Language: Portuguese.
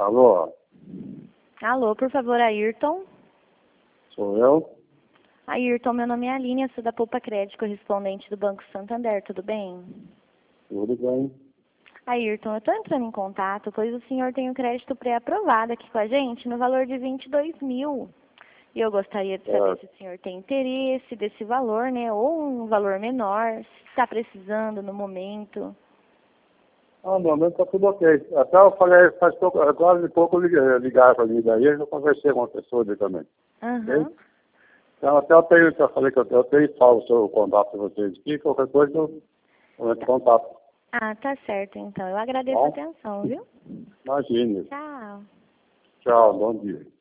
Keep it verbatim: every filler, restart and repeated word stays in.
Alô, Alô, por favor, Ayrton. sou eu? Ayrton, meu nome é Aline, eu sou da Poupa Crédito, correspondente do Banco Santander, tudo bem? Tudo bem? Ayrton, eu estou entrando em contato, pois o senhor tem um crédito pré-aprovado aqui com a gente no valor de vinte e dois mil. E eu gostaria de saber É. se o senhor tem interesse desse valor, né? Ou um valor menor, se está precisando no momento. Ah, no momento está tudo ok. Até eu falei, faz pouco, agora de pouco ligaram ligar para mim daí, eu já conversei com uma pessoa ali também. Aham. Ok? Então até eu tenho, eu falei que eu, eu tenho salvo o seu contato para vocês aqui, qualquer coisa eu eu entro em contato. Ah, tá certo, então. Eu agradeço a Bom? atenção, viu? Imagine. Tchau. Tchau, bom dia.